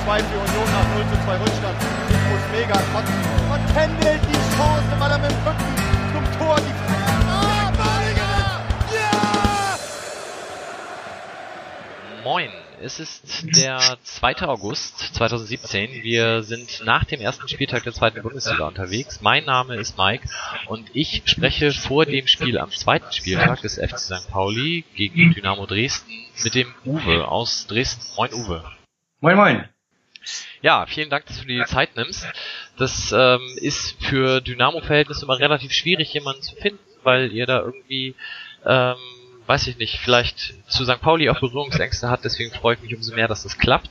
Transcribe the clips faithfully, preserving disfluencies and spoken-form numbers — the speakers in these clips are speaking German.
zwei für Union nach null zu zwei Rückstand. Ich muss mega kotzen. Und Kendall die Chance, weil er mit dem Rücken zum Tor die Ah, Balinger! Ja! Moin, es ist der zweite August zweitausendsiebzehn. Wir sind nach dem ersten Spieltag der zweiten Bundesliga unterwegs. Mein Name ist Mike und ich spreche vor dem Spiel am zweiten Spieltag des F C Sankt Pauli gegen Dynamo Dresden mit dem Uwe aus Dresden. Moin Uwe. Moin moin. Ja, vielen Dank, dass du dir die Zeit nimmst. Das ähm, ist für Dynamo-Verhältnisse immer relativ schwierig, jemanden zu finden, weil ihr da irgendwie, ähm, weiß ich nicht, vielleicht zu Sankt Pauli auch Berührungsängste hat. Deswegen freue ich mich umso mehr, dass das klappt.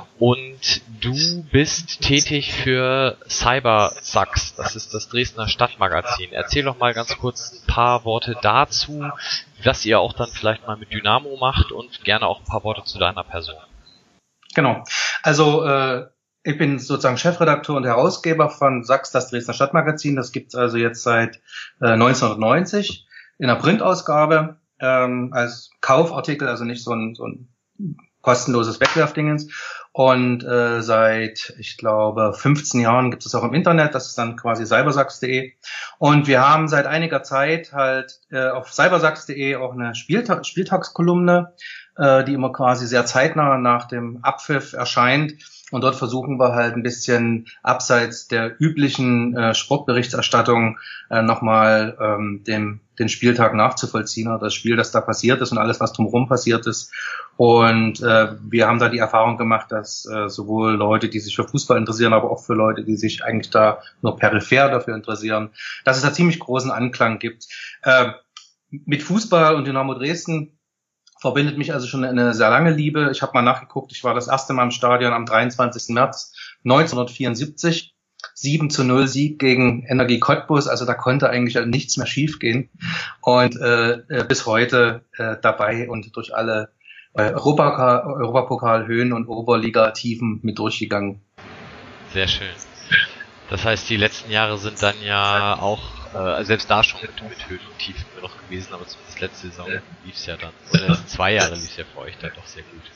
Und du bist tätig für Cybersax. Das ist das Dresdner Stadtmagazin. Erzähl doch mal ganz kurz ein paar Worte dazu, was ihr auch dann vielleicht mal mit Dynamo macht und gerne auch ein paar Worte zu deiner Person. Genau. Also äh, ich bin sozusagen Chefredakteur und Herausgeber von Sax, das Dresdner Stadtmagazin. Das gibt's also jetzt seit äh, neunzehnhundertneunzig in der Printausgabe ähm, als Kaufartikel, also nicht so ein, so ein kostenloses Wegwerfdingens. Und äh, seit, ich glaube, fünfzehn Jahren gibt es auch im Internet. Das ist dann quasi cybersax punkt de. Und wir haben seit einiger Zeit halt äh, auf cybersax punkt de auch eine Spieltag- Spieltagskolumne, die immer quasi sehr zeitnah nach dem Abpfiff erscheint. Und dort versuchen wir halt ein bisschen abseits der üblichen äh, Sportberichterstattung äh, nochmal ähm, dem, den Spieltag nachzuvollziehen, oder das Spiel, das da passiert ist und alles, was drumherum passiert ist. Und äh, wir haben da die Erfahrung gemacht, dass äh, sowohl Leute, die sich für Fußball interessieren, aber auch für Leute, die sich eigentlich da nur peripher dafür interessieren, dass es da ziemlich großen Anklang gibt. Äh, mit Fußball und Dynamo Dresden verbindet mich also schon eine sehr lange Liebe. Ich habe mal nachgeguckt, ich war das erste Mal im Stadion am dreiundzwanzigsten März neunzehnhundertvierundsiebzig. sieben zu null Sieg gegen Energie Cottbus, also da konnte eigentlich nichts mehr schiefgehen. Und äh, bis heute äh, dabei und durch alle äh, Europapokal, Europapokal-Höhen und Oberliga-Tiefen mit durchgegangen. Sehr schön. Das heißt, die letzten Jahre sind dann ja auch äh, selbst da schon mit, mit Höhen und Tiefen noch gewesen, aber zumindest letzte Saison lief es ja dann, oder letzten zwei Jahre lief es ja für euch dann doch sehr gut.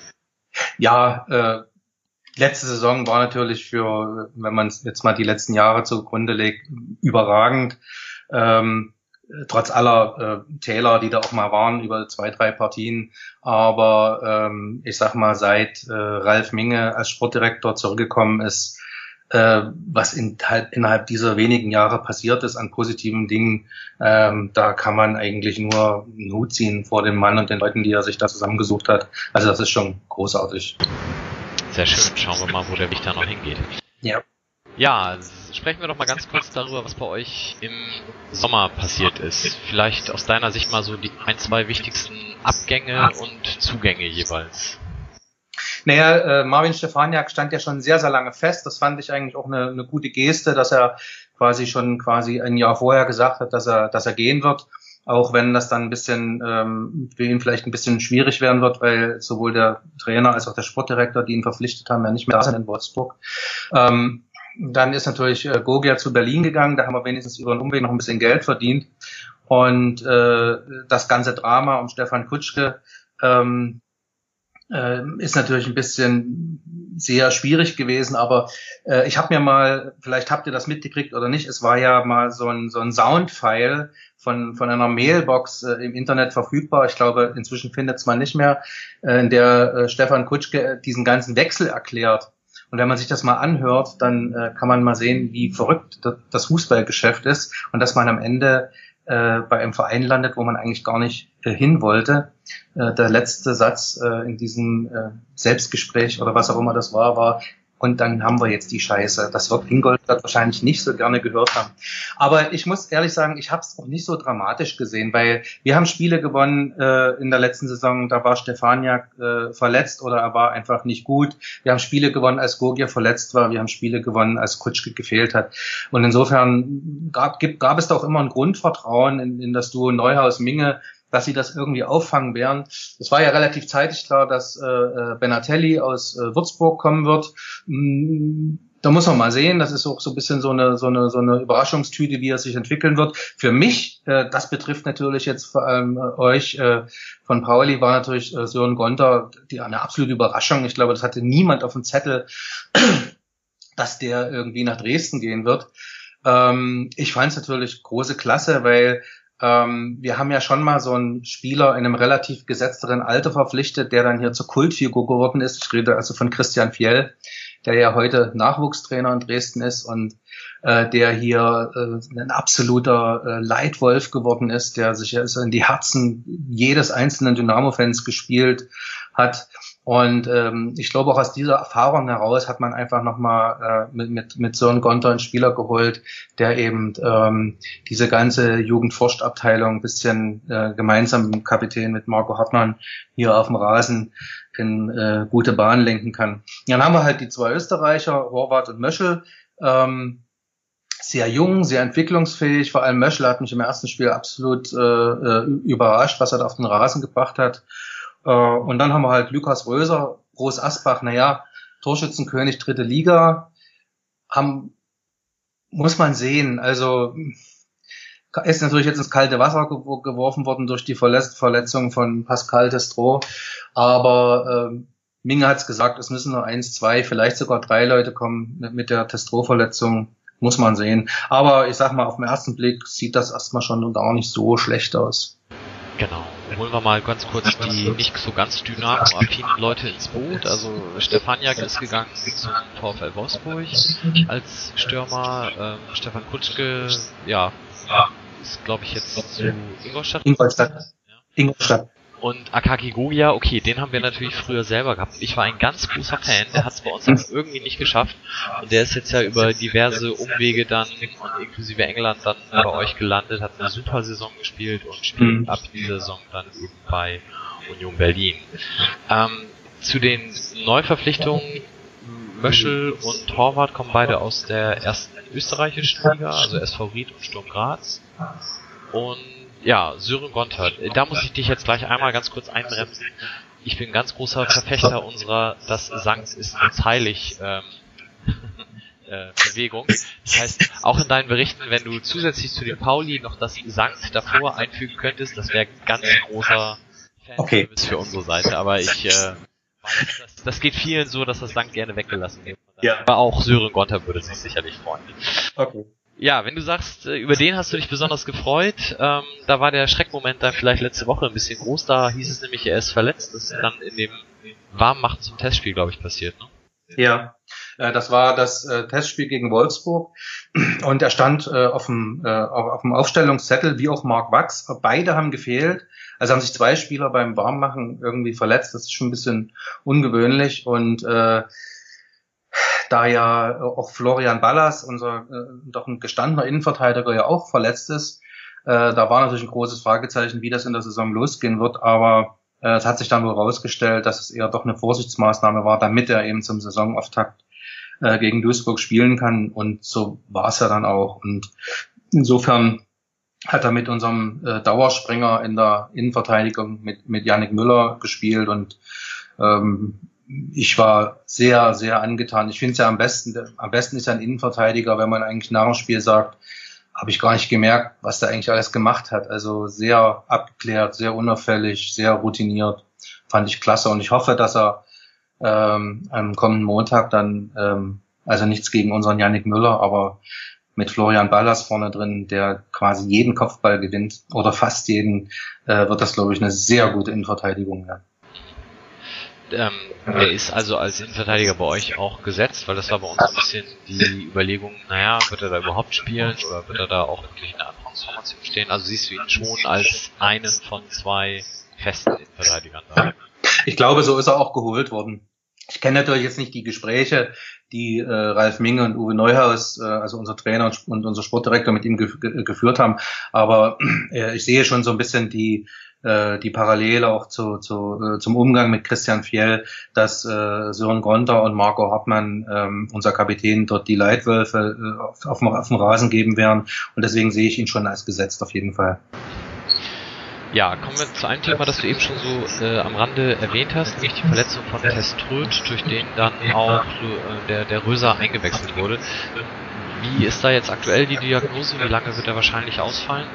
Ja, äh, letzte Saison war natürlich für, wenn man jetzt mal die letzten Jahre zugrunde legt, überragend. Ähm, trotz aller äh, Täler, die da auch mal waren über zwei, drei Partien. Aber ähm, ich sag mal, seit äh, Ralf Minge als Sportdirektor zurückgekommen ist, äh, was in, halt innerhalb dieser wenigen Jahre passiert ist an positiven Dingen, ähm, da kann man eigentlich nur einen Hut ziehen vor dem Mann und den Leuten, die er sich da zusammengesucht hat. Also das ist schon großartig. Sehr schön. Schauen wir mal, wo der Weg da noch hingeht. Ja. Ja, sprechen wir doch mal ganz kurz darüber, was bei euch im Sommer passiert ist. Vielleicht aus deiner Sicht mal so die ein, zwei wichtigsten Abgänge und Zugänge jeweils. Naja, äh, Marvin Stefaniak stand ja schon sehr, sehr lange fest. Das fand ich eigentlich auch eine, eine gute Geste, dass er quasi schon quasi ein Jahr vorher gesagt hat, dass er, dass er gehen wird. Auch wenn das dann ein bisschen ähm, für ihn vielleicht ein bisschen schwierig werden wird, weil sowohl der Trainer als auch der Sportdirektor, die ihn verpflichtet haben, ja nicht mehr da sind in Wolfsburg. Ähm, dann ist natürlich äh, Gogia zu Berlin gegangen. Da haben wir wenigstens über einen Umweg noch ein bisschen Geld verdient. Und äh, das ganze Drama um Stefan Kutschke ähm, äh, ist natürlich ein bisschen sehr schwierig gewesen. Aber äh, ich habe mir mal, vielleicht habt ihr das mitgekriegt oder nicht, es war ja mal so ein, so ein Soundfile von von einer Mailbox äh, im Internet verfügbar. Ich glaube, inzwischen findet es man nicht mehr, äh, in der äh, Stefan Kutschke diesen ganzen Wechsel erklärt. Und wenn man sich das mal anhört, dann äh, kann man mal sehen, wie verrückt das Fußballgeschäft ist und dass man am Ende äh, bei einem Verein landet, wo man eigentlich gar nicht äh, hin wollte. Äh, der letzte Satz äh, in diesem äh, Selbstgespräch oder was auch immer das war, war: Und dann haben wir jetzt die Scheiße. Das wird Ingolstadt wahrscheinlich nicht so gerne gehört haben. Aber ich muss ehrlich sagen, ich habe es auch nicht so dramatisch gesehen, weil wir haben Spiele gewonnen äh, in der letzten Saison, da war Stefaniak äh, verletzt oder er war einfach nicht gut. Wir haben Spiele gewonnen, als Gogia verletzt war. Wir haben Spiele gewonnen, als Kutschke gefehlt hat. Und insofern gab, gab, gab es da auch immer ein Grundvertrauen in, in das Duo Neuhaus-Minge, dass sie das irgendwie auffangen werden. Es war ja relativ zeitig klar, dass äh, Benatelli aus äh, Würzburg kommen wird. Da muss man mal sehen, das ist auch so ein bisschen so eine so eine so eine Überraschungstüte, wie er sich entwickeln wird. Für mich, äh, das betrifft natürlich jetzt vor allem äh, euch äh, von Pauli, war natürlich äh, Sören Gonter die eine absolute Überraschung. Ich glaube, das hatte niemand auf dem Zettel, dass der irgendwie nach Dresden gehen wird. Ähm, ich fand es natürlich große Klasse, weil ähm, wir haben ja schon mal so einen Spieler in einem relativ gesetzteren Alter verpflichtet, der dann hier zur Kultfigur geworden ist. Ich rede also von Christian Fjell, der ja heute Nachwuchstrainer in Dresden ist und äh, der hier äh, ein absoluter äh, Leitwolf geworden ist, der sich also in die Herzen jedes einzelnen Dynamo-Fans gespielt hat. Und ähm, ich glaube, auch aus dieser Erfahrung heraus hat man einfach nochmal äh, mit, mit, mit Sören Gonter einen Spieler geholt, der eben ähm, diese ganze Jugendforstabteilung ein bisschen äh, gemeinsam mit dem Kapitän, mit Marco Hartmann, hier auf dem Rasen in äh, gute Bahn lenken kann. Dann haben wir halt die zwei Österreicher, Horvath und Möschel, ähm, sehr jung, sehr entwicklungsfähig. Vor allem Möschel hat mich im ersten Spiel absolut äh, überrascht, was er da auf den Rasen gebracht hat. Uh, und dann haben wir halt Lukas Röser, Groß Asbach, naja, Torschützenkönig, dritte Liga, haben, muss man sehen, also ist natürlich jetzt ins kalte Wasser ge- geworfen worden durch die Verletz- Verletzung von Pascal Testro, aber äh, Minge hat's gesagt, es müssen nur eins, zwei, vielleicht sogar drei Leute kommen mit, mit der Testro-Verletzung, muss man sehen. Aber ich sag mal, auf den ersten Blick sieht das erstmal schon gar nicht so schlecht aus. Genau. Holen wir mal ganz kurz die nicht so ganz dynamo-affinen Leute ins Boot. Also Stefaniak ist gegangen zum VfL Wolfsburg als Stürmer. Ähm, Stefan Kutschke, ja, ist glaube ich jetzt zu Ingolstadt. Ingolstadt. Ja. Ingolstadt. Und Akaki Gogia, okay, den haben wir natürlich früher selber gehabt. Ich war ein ganz großer Fan, der hat es bei uns aber irgendwie nicht geschafft. Und der ist jetzt ja über diverse Umwege dann, und inklusive England, dann bei euch gelandet, hat eine super Saison gespielt und spielt mhm. ab dieser Saison dann eben bei Union Berlin. Ähm, zu den Neuverpflichtungen, Möschel und Horvath kommen beide aus der ersten österreichischen Liga, also S V Ried und Sturm Graz. Und ja, Sören Gonter, da muss ich dich jetzt gleich einmal ganz kurz einbremsen. Ich bin ganz großer Verfechter unserer Das Sankt ist uns heilig ähm, äh, Bewegung. Das heißt, auch in deinen Berichten, wenn du zusätzlich zu dem Pauli noch das Sankt davor einfügen könntest, das wäre ein ganz großer Fan für unsere Seite. Aber ich äh, weiß, das, das geht vielen so, dass das Sankt gerne weggelassen wird. Ja. Aber auch Sören Gonter würde sich sicherlich freuen. Okay. Ja, wenn du sagst, über den hast du dich besonders gefreut, ähm, da war der Schreckmoment dann vielleicht letzte Woche ein bisschen groß, da hieß es nämlich, er ist verletzt, das ist dann in dem Warmmachen zum Testspiel, glaube ich, passiert, ne? Ja, äh, das war das äh, Testspiel gegen Wolfsburg und er stand äh, auf dem äh, auf, auf dem Aufstellungszettel, wie auch Marc Wachs, beide haben gefehlt, also haben sich zwei Spieler beim Warmmachen irgendwie verletzt, das ist schon ein bisschen ungewöhnlich und äh, da ja auch Florian Ballas, unser äh, doch ein gestandener Innenverteidiger, ja auch verletzt ist, äh, da war natürlich ein großes Fragezeichen, wie das in der Saison losgehen wird, aber äh, es hat sich dann wohl rausgestellt, dass es eher doch eine Vorsichtsmaßnahme war, damit er eben zum Saisonauftakt äh, gegen Duisburg spielen kann und so war es ja dann auch und insofern hat er mit unserem äh, Dauerspringer in der Innenverteidigung mit mit Yannick Müller gespielt und ähm, ich war sehr, sehr angetan. Ich finde es ja am besten, am besten ist ein Innenverteidiger, wenn man eigentlich nach dem Spiel sagt, habe ich gar nicht gemerkt, was der eigentlich alles gemacht hat. Also sehr abgeklärt, sehr unauffällig, sehr routiniert. Fand ich klasse und ich hoffe, dass er ähm, am kommenden Montag dann, ähm, also nichts gegen unseren Yannick Müller, aber mit Florian Ballas vorne drin, der quasi jeden Kopfball gewinnt oder fast jeden, äh, wird das, glaube ich, eine sehr gute Innenverteidigung werden. Ähm, der ist also als Innenverteidiger bei euch auch gesetzt, weil das war bei uns ein bisschen die Überlegung, naja, wird er da überhaupt spielen oder wird er da auch wirklich in der Anfangsformation stehen? Also siehst du ihn schon als einen von zwei festen Innenverteidigern da? Ich glaube, so ist er auch geholt worden. Ich kenne natürlich jetzt nicht die Gespräche, die äh, Ralf Minge und Uwe Neuhaus, äh, also unser Trainer und, und unser Sportdirektor mit ihm ge- ge- geführt haben, aber äh, ich sehe schon so ein bisschen die die Parallele auch zu, zu, äh, zum Umgang mit Christian Fjell, dass äh, Sören Gonter und Marco Hartmann, ähm, unser Kapitän, dort die Leitwölfe äh, auf, auf, auf dem Rasen geben werden. Und deswegen sehe ich ihn schon als gesetzt auf jeden Fall. Ja, kommen wir zu einem Thema, das du eben schon so äh, am Rande erwähnt hast, nämlich die Verletzung von Teströth, durch den dann auch äh, der, der Röser eingewechselt wurde. Wie ist da jetzt aktuell die Diagnose? Wie lange wird er wahrscheinlich ausfallen?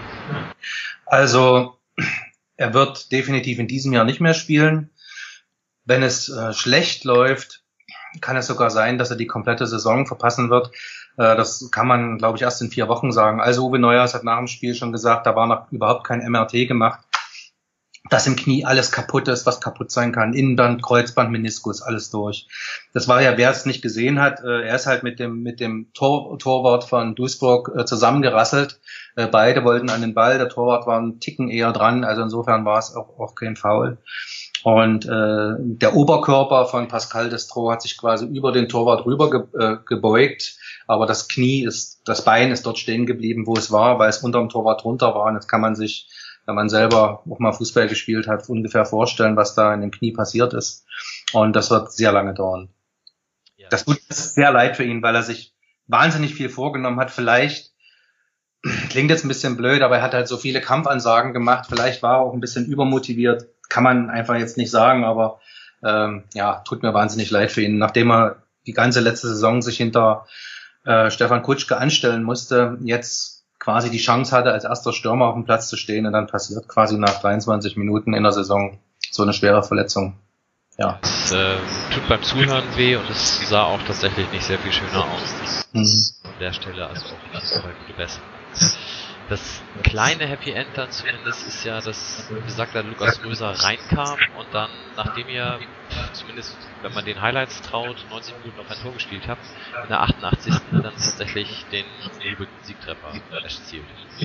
Also, er wird definitiv in diesem Jahr nicht mehr spielen. Wenn es äh, schlecht läuft, kann es sogar sein, dass er die komplette Saison verpassen wird. Äh, das kann man, glaube ich, erst in vier Wochen sagen. Also Uwe Neuhaus hat nach dem Spiel schon gesagt, da war noch überhaupt kein M R T gemacht, dass im Knie alles kaputt ist, was kaputt sein kann. Innenband, Kreuzband, Meniskus, alles durch. Das war ja, wer es nicht gesehen hat, äh, er ist halt mit dem mit dem Tor, Torwart von Duisburg äh, zusammengerasselt. Äh, beide wollten an den Ball, der Torwart war einen Ticken eher dran, also insofern war es auch, auch kein Foul. Und äh, der Oberkörper von Pascal Destro hat sich quasi über den Torwart rüber ge, äh, gebeugt, aber das Knie ist, das Bein ist dort stehen geblieben, wo es war, weil es unterm Torwart drunter war. Und jetzt kann man sich, wenn man selber auch mal Fußball gespielt hat, ungefähr vorstellen, was da in dem Knie passiert ist. Und das wird sehr lange dauern. Ja. Das tut sehr leid für ihn, weil er sich wahnsinnig viel vorgenommen hat. Vielleicht, klingt jetzt ein bisschen blöd, aber er hat halt so viele Kampfansagen gemacht. Vielleicht war er auch ein bisschen übermotiviert. Kann man einfach jetzt nicht sagen, aber ähm, ja, tut mir wahnsinnig leid für ihn. Nachdem er die ganze letzte Saison sich hinter äh, Stefan Kutschke anstellen musste, jetzt quasi die Chance hatte, als erster Stürmer auf dem Platz zu stehen, und dann passiert quasi nach dreiundzwanzig Minuten in der Saison so eine schwere Verletzung. Ja. Es äh, tut beim Zuhören weh und es sah auch tatsächlich nicht sehr viel schöner aus. Mhm. An der Stelle also auch nicht so gute Besserung. Das kleine Happy End dann zumindest ist ja, dass besagter Lukas Röser reinkam und dann, nachdem ihr, zumindest wenn man den Highlights traut, neunzig Minuten auf ein Tor gespielt habt, in der achtundachtzigsten dann tatsächlich den Siegtreffer erzielt.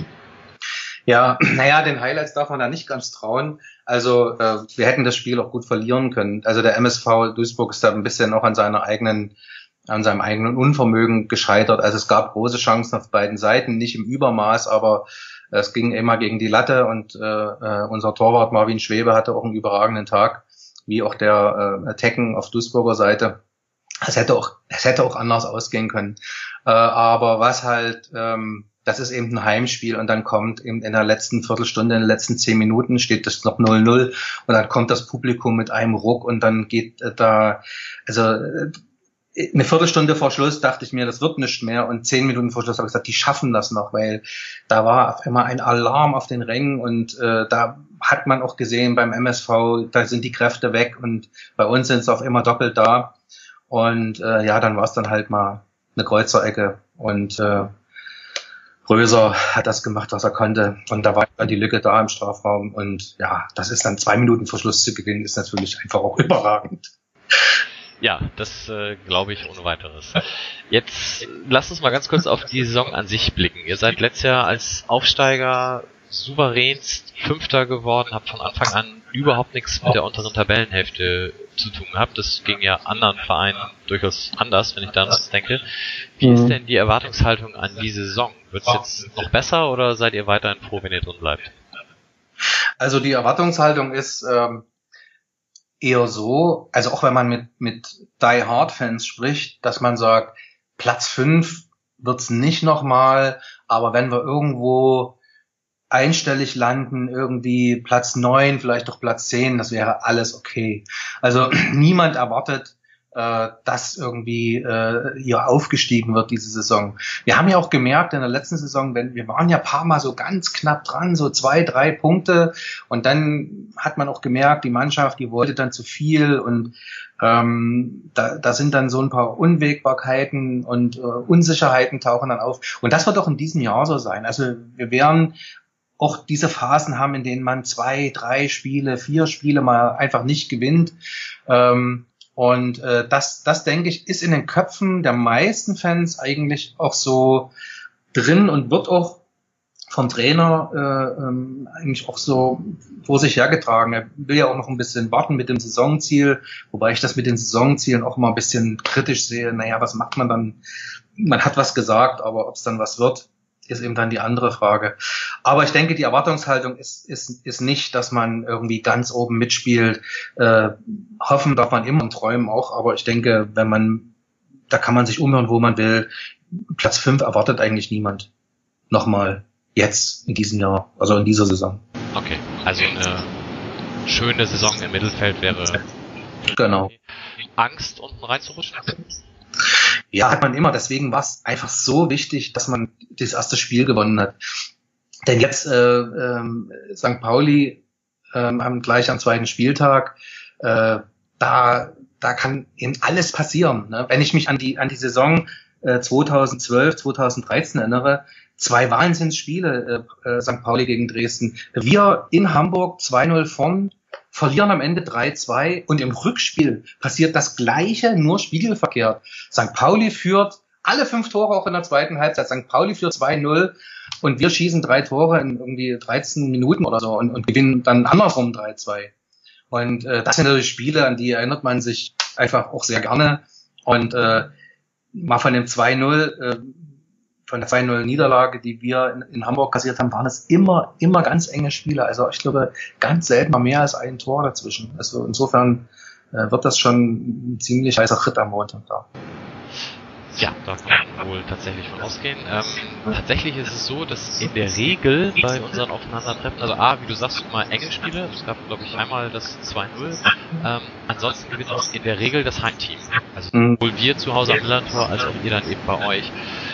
Ja, naja, den Highlights darf man da nicht ganz trauen. Also äh, wir hätten das Spiel auch gut verlieren können. Also der M S V Duisburg ist da ein bisschen auch an seiner eigenen an seinem eigenen Unvermögen gescheitert. Also es gab große Chancen auf beiden Seiten, nicht im Übermaß, aber es ging immer gegen die Latte, und äh, unser Torwart Marvin Schwebe hatte auch einen überragenden Tag, wie auch der äh, Tecken auf Duisburger Seite. Es hätte auch, es hätte auch anders ausgehen können. Äh, aber was halt, ähm, das ist eben ein Heimspiel, und dann kommt eben in der letzten Viertelstunde, in den letzten zehn Minuten steht das noch null null, und dann kommt das Publikum mit einem Ruck, und dann geht äh, da, also äh, eine Viertelstunde vor Schluss dachte ich mir, das wird nicht mehr, und zehn Minuten vor Schluss habe ich gesagt, die schaffen das noch, weil da war auf einmal ein Alarm auf den Rängen, und äh, da hat man auch gesehen beim M S V, da sind die Kräfte weg, und bei uns sind es auf immer doppelt da, und äh, ja, dann war es dann halt mal eine Kreuzerecke, und äh, Röser hat das gemacht, was er konnte, und da war dann die Lücke da im Strafraum, und ja, das ist dann zwei Minuten vor Schluss zu gewinnen, ist natürlich einfach auch überragend. Ja, das äh, glaube ich ohne weiteres. Jetzt lasst uns mal ganz kurz auf die Saison an sich blicken. Ihr seid letztes Jahr als Aufsteiger souveränst Fünfter geworden, habt von Anfang an überhaupt nichts mit der unteren Tabellenhälfte zu tun gehabt. Das ging ja anderen Vereinen durchaus anders, wenn ich daran denke. Wie ist denn die Erwartungshaltung an diese Saison? Wird es jetzt noch besser, oder seid ihr weiterhin froh, wenn ihr drin bleibt? Also die Erwartungshaltung ist ähm eher so, also auch wenn man mit mit Die Hard Fans spricht, dass man sagt, Platz fünf wird's nicht nochmal, aber wenn wir irgendwo einstellig landen, irgendwie Platz neun, vielleicht doch Platz zehn, das wäre alles okay. Also niemand erwartet, äh, dass irgendwie äh, hier aufgestiegen wird diese Saison. Wir haben ja auch gemerkt in der letzten Saison, wenn wir waren ja ein paar Mal so ganz knapp dran, so zwei, drei Punkte, und dann hat man auch gemerkt, die Mannschaft, die wollte dann zu viel, und ähm, da, da sind dann so ein paar Unwägbarkeiten und äh, Unsicherheiten tauchen dann auf, und das wird auch in diesem Jahr so sein. Also wir werden auch diese Phasen haben, in denen man zwei, drei Spiele, vier Spiele mal einfach nicht gewinnt. Ähm, Und äh, das, das denke ich, ist in den Köpfen der meisten Fans eigentlich auch so drin und wird auch vom Trainer äh, ähm, eigentlich auch so vor sich hergetragen. Er will ja auch noch ein bisschen warten mit dem Saisonziel, wobei ich das mit den Saisonzielen auch immer ein bisschen kritisch sehe. Naja, was macht man dann? Man hat was gesagt, aber ob es dann was wird, ist eben dann die andere Frage. Aber ich denke, die Erwartungshaltung ist, ist, ist nicht, dass man irgendwie ganz oben mitspielt. Äh, hoffen darf man immer und träumen auch, aber ich denke, wenn man, da kann man sich umhören, wo man will. Platz fünf erwartet eigentlich niemand. Nochmal, jetzt, in diesem Jahr, also in dieser Saison. Okay. Also eine schöne Saison im Mittelfeld wäre Genau. Angst, unten reinzurutschen. Ja, hat man immer. Deswegen war es einfach so wichtig, dass man das erste Spiel gewonnen hat. Denn jetzt äh, ähm, Sankt Pauli ähm, am, gleich am zweiten Spieltag, äh, da da kann eben alles passieren. Ne? Wenn ich mich an die an die Saison äh, zweitausendzwölf, zweitausenddreizehn erinnere, zwei Wahnsinnsspiele, äh, äh, Sankt Pauli gegen Dresden. Wir in Hamburg zwei null vorn, verlieren am Ende drei zwei und im Rückspiel passiert das Gleiche, nur spiegelverkehrt. Sankt Pauli führt alle fünf Tore auch in der zweiten Halbzeit. Sankt Pauli führt zwei null und wir schießen drei Tore in irgendwie dreizehn Minuten oder so und, und gewinnen dann andersrum drei zwei. Und äh, das sind natürlich Spiele, an die erinnert man sich einfach auch sehr gerne. Und äh, mal von dem zwei null, äh, von der zwei null Niederlage, die wir in, in Hamburg kassiert haben, waren es immer, immer ganz enge Spiele. Also ich glaube, ganz selten mal mehr als ein Tor dazwischen. Also insofern äh, wird das schon ein ziemlich heißer Ritt am Montag da. Ja, da kann man wohl tatsächlich von ausgehen. Ähm, tatsächlich ist es so, dass in der Regel bei unseren Aufeinandertreffen, also A, wie du sagst, immer enge Spiele, es gab, glaube ich, einmal das zwei null, ähm, ansonsten gewinnt in der Regel das Heimteam. Also sowohl wir zu Hause am Millantor, als auch ihr dann eben bei euch.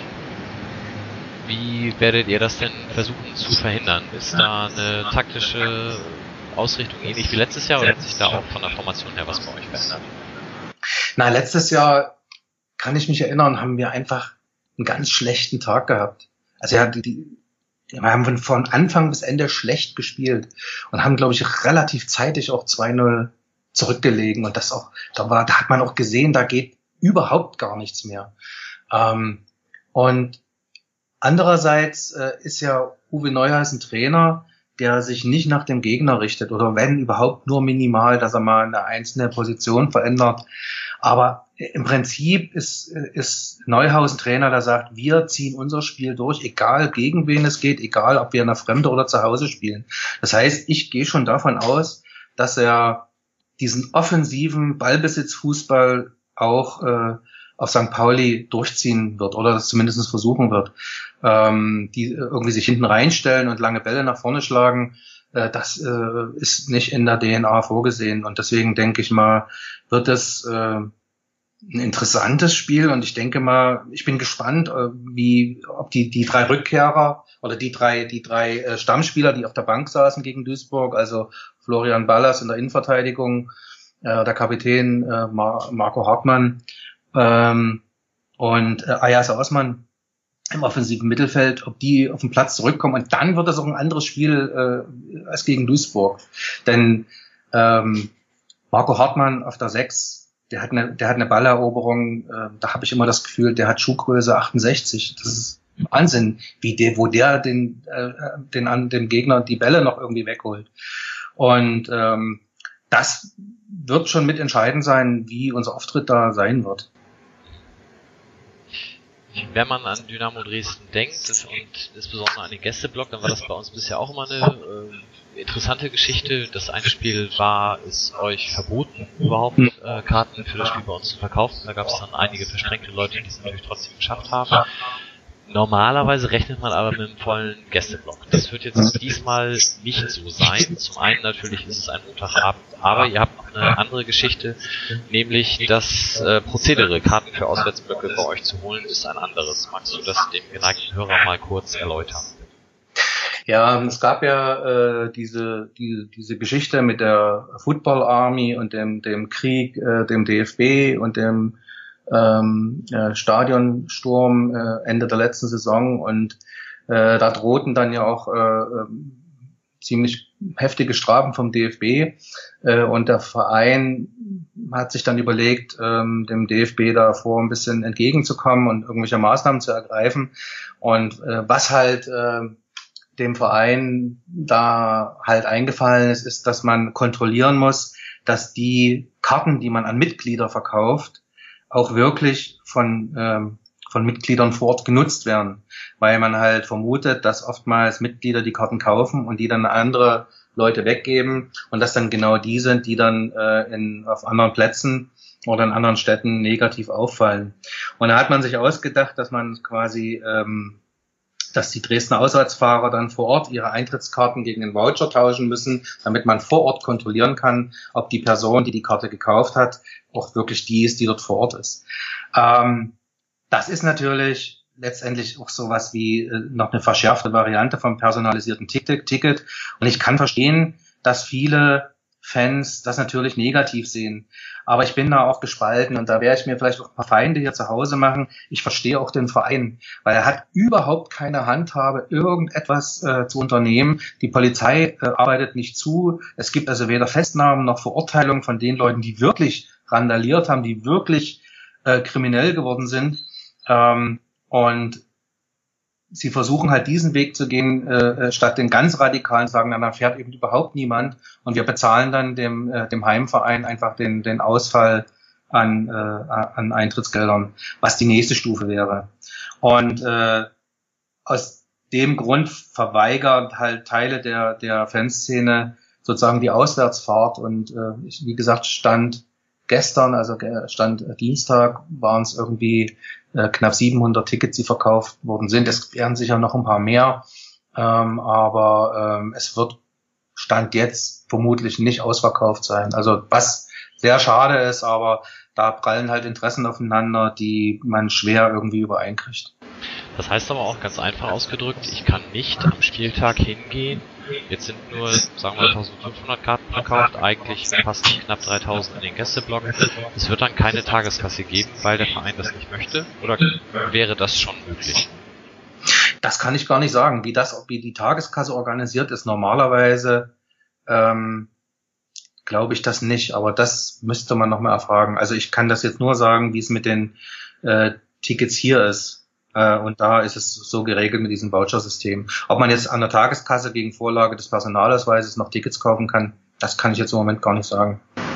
Wie werdet ihr das denn versuchen zu verhindern? Ist da eine taktische Ausrichtung ähnlich wie letztes Jahr oder hat sich da auch von der Formation her was bei euch verändert? Na, letztes Jahr, kann ich mich erinnern, haben wir einfach einen ganz schlechten Tag gehabt. Also ja, die, die, wir haben von, von Anfang bis Ende schlecht gespielt und haben, glaube ich, relativ zeitig auch zwei null zurückgelegen. Und das auch, da war, da hat man auch gesehen, da geht überhaupt gar nichts mehr. Ähm, und andererseits äh, ist ja Uwe Neuhaus ein Trainer, der sich nicht nach dem Gegner richtet oder wenn überhaupt nur minimal, dass er mal eine einzelne Position verändert. Aber im Prinzip ist, ist Neuhaus ein Trainer, der sagt, wir ziehen unser Spiel durch, egal gegen wen es geht, egal ob wir in der Fremde oder zu Hause spielen. Das heißt, ich gehe schon davon aus, dass er diesen offensiven Ballbesitzfußball auch äh, auf Sankt Pauli durchziehen wird oder das zumindest versuchen wird. Ähm, die irgendwie sich hinten reinstellen und lange Bälle nach vorne schlagen, äh, das äh, ist nicht in der D N A vorgesehen. Und deswegen denke ich mal, wird es äh, ein interessantes Spiel. Und ich denke mal, ich bin gespannt, äh, wie ob die die drei Rückkehrer oder die drei die drei äh, Stammspieler, die auf der Bank saßen gegen Duisburg, also Florian Ballas in der Innenverteidigung, äh, der Kapitän äh, Mar- Marco Hartmann ähm, und äh, Ayas Osman im offensiven Mittelfeld, ob die auf den Platz zurückkommen. Und dann wird das auch ein anderes Spiel äh, als gegen Duisburg. Denn ähm, Marco Hartmann auf der sechs, der hat eine, der hat eine Balleroberung, äh, da habe ich immer das Gefühl, der hat Schuhgröße achtundsechzig. Das ist Wahnsinn, wie der, wo der den, äh, den an dem Gegner die Bälle noch irgendwie wegholt. Und ähm, das wird schon mitentscheidend sein, wie unser Auftritt da sein wird. Wenn man an Dynamo Dresden denkt und insbesondere an den Gästeblock, dann war das bei uns bisher auch immer eine äh, interessante Geschichte. Das eine Spiel war es euch verboten, überhaupt äh, Karten für das Spiel bei uns zu verkaufen. Da gab es dann einige versprengte Leute, die es natürlich trotzdem geschafft haben. Normalerweise rechnet man aber mit einem vollen Gästeblock. Das wird jetzt diesmal nicht so sein. Zum einen natürlich ist es ein Montagabend, aber ihr habt noch eine andere Geschichte, nämlich das äh, Prozedere, Karten für Auswärtsblöcke bei euch zu holen, ist ein anderes. Magst du das dem geneigten Hörer mal kurz erläutern? Ja, es gab ja äh, diese die, diese Geschichte mit der Football Army und dem dem Krieg, äh, dem D F B und dem ähm, äh, Stadionsturm äh, Ende der letzten Saison und äh, da drohten dann ja auch äh, äh, ziemlich heftige Strafen vom D F B äh, und der Verein hat sich dann überlegt, ähm, dem D F B davor ein bisschen entgegenzukommen und irgendwelche Maßnahmen zu ergreifen und äh, was halt äh, dem Verein da halt eingefallen ist, ist, dass man kontrollieren muss, dass die Karten, die man an Mitglieder verkauft, auch wirklich von ähm, von Mitgliedern vor Ort genutzt werden, weil man halt vermutet, dass oftmals Mitglieder die Karten kaufen und die dann andere Leute weggeben und das dann genau die sind, die dann äh, in auf anderen Plätzen oder in anderen Städten negativ auffallen. Und da hat man sich ausgedacht, dass man quasi ähm, dass die Dresdner Auswärtsfahrer dann vor Ort ihre Eintrittskarten gegen den Voucher tauschen müssen, damit man vor Ort kontrollieren kann, ob die Person, die die Karte gekauft hat, auch wirklich die ist, die dort vor Ort ist. Ähm, das ist natürlich letztendlich auch sowas wie äh, noch eine verschärfte Variante vom personalisierten Ticket. Und ich kann verstehen, dass viele Fans das natürlich negativ sehen. Aber ich bin da auch gespalten und da werde ich mir vielleicht auch ein paar Feinde hier zu Hause machen. Ich verstehe auch den Verein, weil er hat überhaupt keine Handhabe, irgendetwas äh, zu unternehmen. Die Polizei äh, arbeitet nicht zu. Es gibt also weder Festnahmen noch Verurteilungen von den Leuten, die wirklich randaliert haben, die wirklich äh, kriminell geworden sind. Ähm, und sie versuchen halt diesen Weg zu gehen, äh, statt den ganz radikalen sagen, dann fährt eben überhaupt niemand und wir bezahlen dann dem äh, dem Heimverein einfach den den Ausfall an äh, an Eintrittsgeldern, was die nächste Stufe wäre. Und äh, aus dem Grund verweigert halt Teile der der Fanszene sozusagen die Auswärtsfahrt und äh, ich, wie gesagt, stand gestern, also stand Dienstag, waren es irgendwie äh, knapp siebenhundert Tickets, die verkauft worden sind. Es wären sicher noch ein paar mehr, ähm, aber ähm, es wird Stand jetzt vermutlich nicht ausverkauft sein. Also was sehr schade ist, aber da prallen halt Interessen aufeinander, die man schwer irgendwie übereinkriegt. Das heißt aber auch ganz einfach ausgedrückt, ich kann nicht am Spieltag hingehen. Jetzt sind nur, sagen wir, eintausendfünfhundert Karten verkauft, eigentlich passen knapp dreitausend in den Gästeblock. Es wird dann keine Tageskasse geben, weil der Verein das nicht möchte? Oder wäre das schon möglich? Das kann ich gar nicht sagen, wie das, wie die Tageskasse organisiert ist. Normalerweise ähm, glaube ich das nicht, aber das müsste man noch mal erfragen. Also ich kann das jetzt nur sagen, wie es mit den äh, Tickets hier ist. Und da ist es so geregelt mit diesem Voucher-System. Ob man jetzt an der Tageskasse gegen Vorlage des Personalausweises noch Tickets kaufen kann, das kann ich jetzt im Moment gar nicht sagen.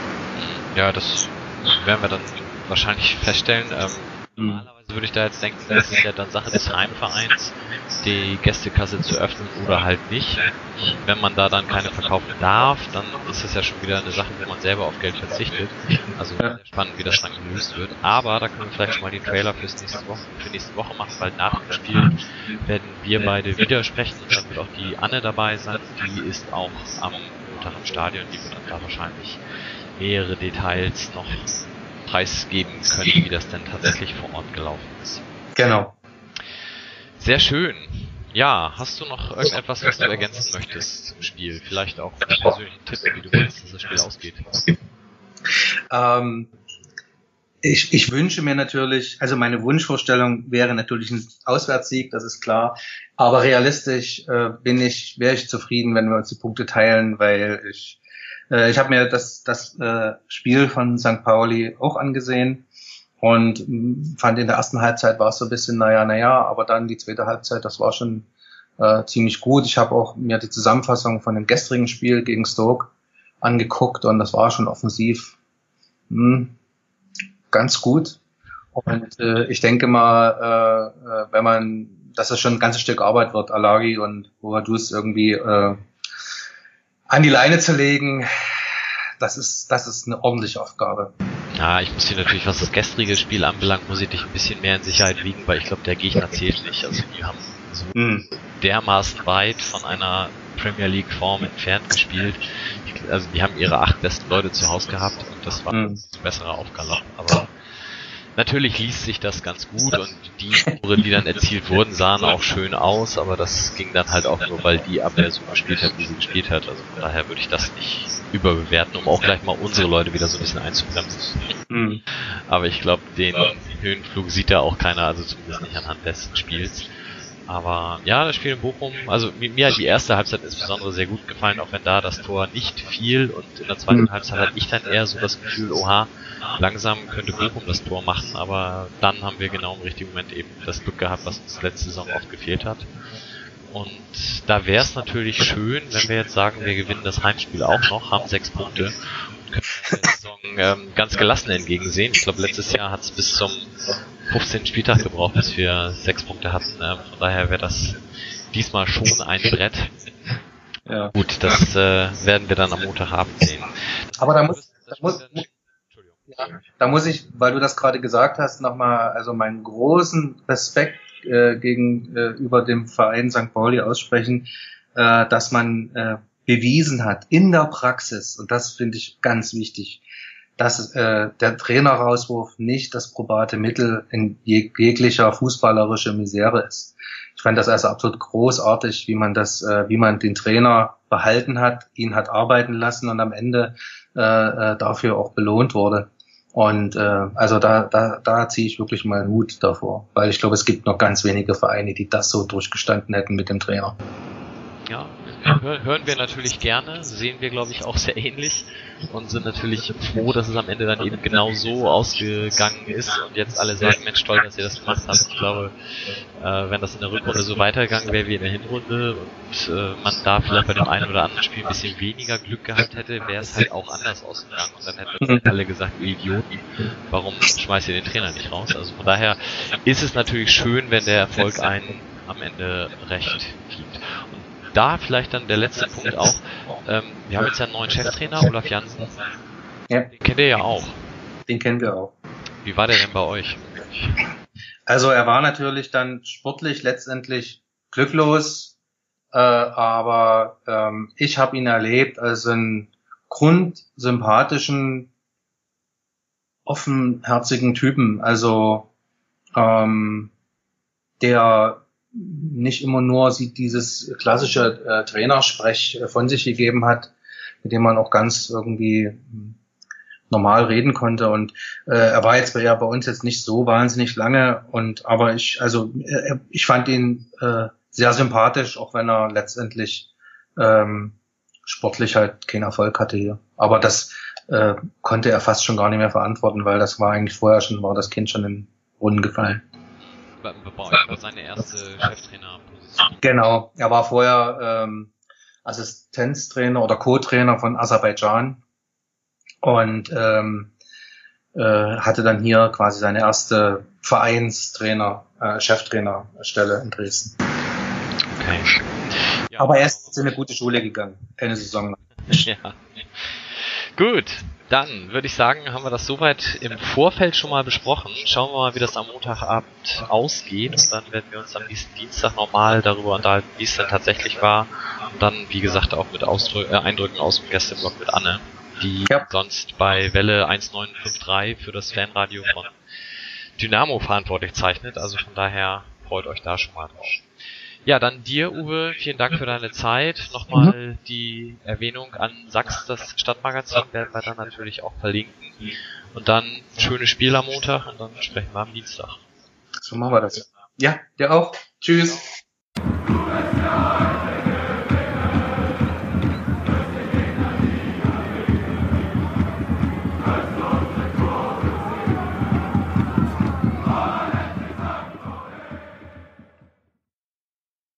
Ja, das werden wir dann wahrscheinlich feststellen. Ähm, mhm. Normalerweise würde ich da jetzt denken, das ist ja dann Sache des Heimvereins, die Gästekasse zu öffnen oder halt nicht. Wenn man da dann keine verkaufen darf, dann ist es ja schon wieder eine Sache, wo man selber auf Geld verzichtet. Also ja. Sehr spannend, wie das dann gelöst wird. Aber da können wir vielleicht schon mal den Trailer fürs nächste Woche, für nächste Woche machen, weil nach dem Spiel werden wir beide wieder sprechen und dann wird auch die Anne dabei sein. Die ist auch am Montag im Stadion, die wird dann da wahrscheinlich mehrere Details noch preisgeben können, wie das denn tatsächlich vor Ort gelaufen ist. Genau. Sehr schön. Ja, hast du noch irgendetwas, was du ergänzen möchtest zum Spiel? Vielleicht auch einen persönlichen Tipp, wie du willst, dass das Spiel ausgeht. Ähm, ich, ich wünsche mir natürlich, also meine Wunschvorstellung wäre natürlich ein Auswärtssieg, das ist klar. Aber realistisch äh, bin ich, wäre ich zufrieden, wenn wir uns die Punkte teilen, weil ich äh, ich habe mir das das äh, Spiel von Sankt Pauli auch angesehen. Und fand in der ersten Halbzeit war es so ein bisschen, naja, naja, aber dann die zweite Halbzeit, das war schon äh, ziemlich gut. Ich habe auch mir die Zusammenfassung von dem gestrigen Spiel gegen Stoke angeguckt und das war schon offensiv mh, ganz gut. Und äh, ich denke mal, äh, wenn man, dass es schon ein ganzes Stück Arbeit wird, Alagi und Boadus irgendwie äh, an die Leine zu legen, das ist, das ist eine ordentliche Aufgabe. Ja, ich muss hier natürlich, was das gestrige Spiel anbelangt, muss ich dich ein bisschen mehr in Sicherheit wiegen, weil ich glaube, der Gegner zählt nicht. Also die haben so mm. dermaßen weit von einer Premier League Form entfernt gespielt. Ich, also die haben ihre acht besten Leute zu Hause gehabt und das war mm. eine bessere Aufgabe. Aber natürlich liest sich das ganz gut und die Tore, die dann erzielt wurden, sahen auch schön aus, aber das ging dann halt auch nur, weil die Abwehr so gespielt hat, wie sie gespielt hat. Also von daher würde ich das nicht überbewerten, um auch gleich mal unsere Leute wieder so ein bisschen einzubremsen. Mhm. Aber ich glaube, den Höhenflug sieht da auch keiner, also zumindest nicht anhand des Spiels. Aber ja, das Spiel in Bochum, also mir hat die erste Halbzeit insbesondere sehr gut gefallen, auch wenn da das Tor nicht fiel und in der zweiten Halbzeit hatte ich dann eher so das Gefühl, oha, langsam könnte Bochum das Tor machen, aber dann haben wir genau im richtigen Moment eben das Glück gehabt, was uns letzte Saison oft gefehlt hat. Und da wäre es natürlich schön, wenn wir jetzt sagen, wir gewinnen das Heimspiel auch noch, haben sechs Punkte und können der Saison ähm, ganz gelassen entgegensehen. Ich glaube, letztes Jahr hat es bis zum fünfzehnten Spieltag gebraucht, bis wir sechs Punkte hatten. Ähm, von daher wäre das diesmal schon ein Brett. Ja. Gut, das äh, werden wir dann am Montagabend sehen. Aber da muss, da muss, ja, da muss ich, weil du das gerade gesagt hast, nochmal, also meinen großen Respekt äh, gegenüber äh, dem Verein Sankt Pauli aussprechen, äh, dass man äh, bewiesen hat in der Praxis, und das finde ich ganz wichtig, dass äh, der Trainerauswurf nicht das probate Mittel in jeg- jeglicher fußballerischer Misere ist. Ich fand das also absolut großartig, wie man das, äh, wie man den Trainer behalten hat, ihn hat arbeiten lassen und am Ende äh, äh, dafür auch belohnt wurde. Und äh, also da, da, da ziehe ich wirklich mal einen Hut davor, weil ich glaube, es gibt noch ganz wenige Vereine, die das so durchgestanden hätten mit dem Trainer. Ja, hören wir natürlich gerne, sehen wir, glaube ich, auch sehr ähnlich und sind natürlich froh, dass es am Ende dann eben genau so ausgegangen ist und jetzt alle sagen, Mensch, toll, dass ihr das gemacht habt. Ich glaube, äh, wenn das in der Rückrunde so weitergegangen wäre wie in der Hinrunde und äh, man da vielleicht bei dem einen oder anderen Spiel ein bisschen weniger Glück gehabt hätte, wäre es halt auch anders ausgegangen und dann hätten alle gesagt, ihr Idioten, warum schmeißt ihr den Trainer nicht raus? Also von daher ist es natürlich schön, wenn der Erfolg einen am Ende recht gibt. Da vielleicht dann der letzte Punkt auch. Ähm, wir haben jetzt ja einen neuen Cheftrainer, Olaf Jansen. Ja. Den kennt ihr ja auch. Den kennen wir auch. Wie war der denn bei euch? Also er war natürlich dann sportlich letztendlich glücklos, äh, aber ähm, ich habe ihn erlebt als einen grundsympathischen, offenherzigen Typen. Also ähm, der nicht immer nur sie dieses klassische äh, Trainersprech äh, von sich gegeben hat, mit dem man auch ganz irgendwie äh, normal reden konnte. Und äh, er war jetzt bei, ja, bei uns jetzt nicht so wahnsinnig lange, und aber ich, also äh, ich fand ihn äh, sehr sympathisch, auch wenn er letztendlich ähm, sportlich halt keinen Erfolg hatte hier. Aber das äh, konnte er fast schon gar nicht mehr verantworten, weil das war eigentlich vorher schon, war das Kind schon in den Brunnen gefallen. Bei euch war seine erste Cheftrainerposition. Genau, er war vorher ähm, Assistenztrainer oder Co-Trainer von Aserbaidschan und ähm, äh, hatte dann hier quasi seine erste Vereinstrainer, äh, Cheftrainerstelle in Dresden. Okay. Ja, aber er ist in eine gute Schule gegangen, eine Saison lang. Ja. Gut, dann würde ich sagen, haben wir das soweit im Vorfeld schon mal besprochen. Schauen wir mal, wie das am Montagabend ausgeht, und dann werden wir uns am nächsten Dienstag nochmal darüber unterhalten, wie es denn tatsächlich war. Und dann, wie gesagt, auch mit Ausdrü- äh, Eindrücken aus dem Gästeblock mit Anne, die ja sonst bei Welle eins neun fünf drei für das Fanradio von Dynamo verantwortlich zeichnet. Also von daher freut euch da schon mal drauf. Ja, dann dir, Uwe, vielen Dank für deine Zeit. Nochmal mhm. die Erwähnung an Sachs, das Stadtmagazin, werden wir dann natürlich auch verlinken. Und dann schönes Spiel am Montag und dann sprechen wir am Dienstag. So machen wir das. Ja, dir auch. Tschüss.